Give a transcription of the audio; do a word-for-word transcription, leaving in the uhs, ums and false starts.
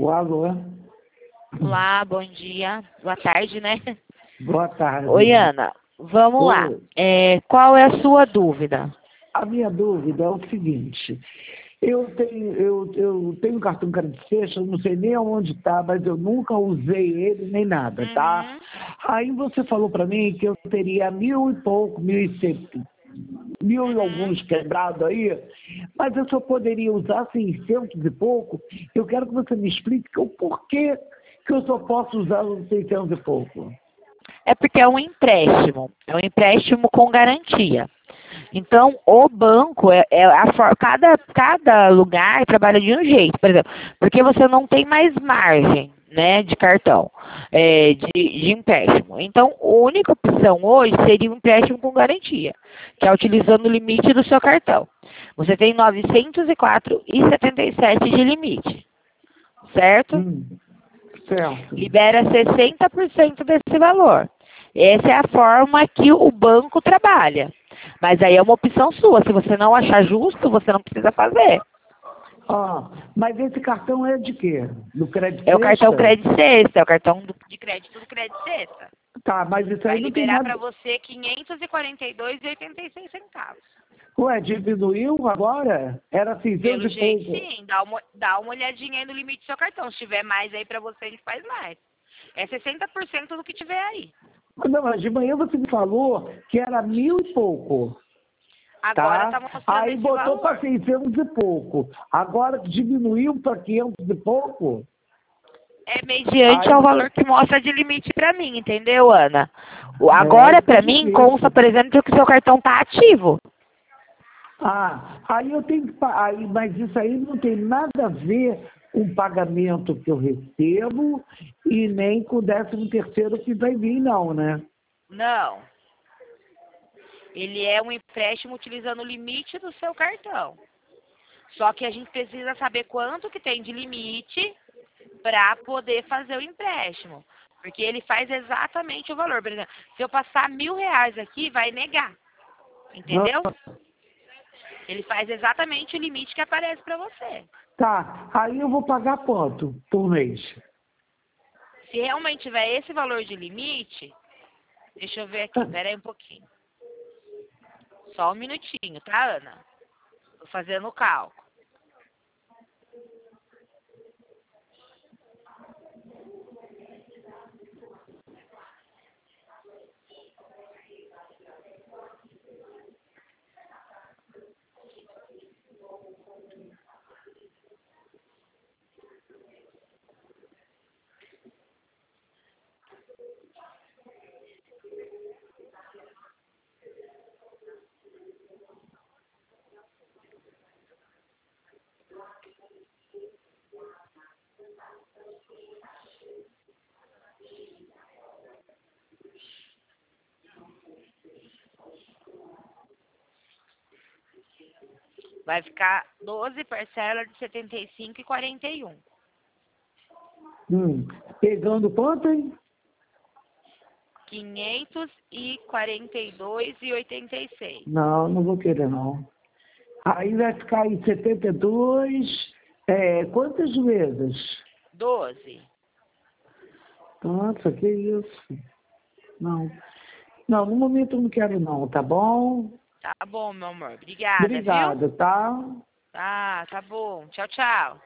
Alô? Olá, bom dia. Boa tarde, né? Boa tarde. Oi, Ana. Vamos Oi. lá. É, qual é a sua dúvida? A minha dúvida é o seguinte, eu tenho, eu, eu tenho um cartão Credit Sexta, eu não sei nem aonde está, mas eu nunca usei ele nem nada, tá? Uhum. Aí você falou para mim que eu teria mil e pouco, mil e cem, mil e Uhum. alguns quebrados aí, mas eu só poderia usar seiscentos e pouco. Eu quero que você me explique o porquê que eu só posso usar os seiscentos e pouco. É porque é um empréstimo. É um empréstimo com garantia. Então, o banco, é, é a for- cada, cada lugar trabalha de um jeito, por exemplo, porque você não tem mais margem, né, de cartão, é, de, de empréstimo. Então, a única opção hoje seria um empréstimo com garantia, que é utilizando o limite do seu cartão. Você tem novecentos e quatro vírgula setenta e sete de limite, certo? Hum, certo. Libera sessenta por cento desse valor. Essa é a forma que o banco trabalha. Mas aí é uma opção sua. Se você não achar justo, você não precisa fazer. Ah, mas esse cartão é de quê? Do Credit É o cartão Sexta? Crédito Sexta, é o cartão do- de crédito do Crédito Sexta. Tá, mas isso Vai aí não tem liberar para nada. você quinhentos e quarenta e dois reais e oitenta e seis centavos. Ué, diminuiu agora? Era Pelo seiscentos e jeito, pouco. sim. Dá uma, dá uma olhadinha aí no limite do seu cartão. Se tiver mais aí para você, a gente faz mais. É sessenta por cento do que tiver aí. Não, mas de manhã você me falou que era mil e pouco, Agora tá? tá mostrando Aí esse botou para valor. seiscentos e pouco. Agora diminuiu para quinhentos e pouco. É mediante Aí, ao valor que mostra de limite para mim, entendeu, Ana? O- é, Agora, fica para mim, consta, difícil. por exemplo, que o seu cartão tá ativo. Ah, aí eu tenho que. pa- Aí, mas isso aí não tem nada a ver com o pagamento que eu recebo e nem com o décimo terceiro que vai vir, não, né? Não. Ele é um empréstimo utilizando o limite do seu cartão. Só que a gente precisa saber quanto que tem de limite para poder fazer o empréstimo. Porque ele faz exatamente o valor. Por exemplo, se eu passar mil reais aqui, vai negar. Entendeu? Ele faz exatamente o limite que aparece para você. Tá, aí eu vou pagar quanto por mês? Se realmente tiver esse valor de limite, deixa eu ver aqui, pera aí um pouquinho. Só um minutinho, tá, Ana? Tô fazendo o cálculo. Vai ficar doze parcelas de setenta e cinco e quarenta e um. Hum, pegando quanto, hein? quinhentos e quarenta e dois e oitenta e seis. Não, não vou querer, não. Aí vai ficar em setenta e dois, é, quantas vezes? doze. Nossa, que isso? Não. Não, no momento eu não quero não, tá bom? Tá bom, meu amor. Obrigada, viu? Obrigado, tá? Tá, tá bom. Tchau, tchau.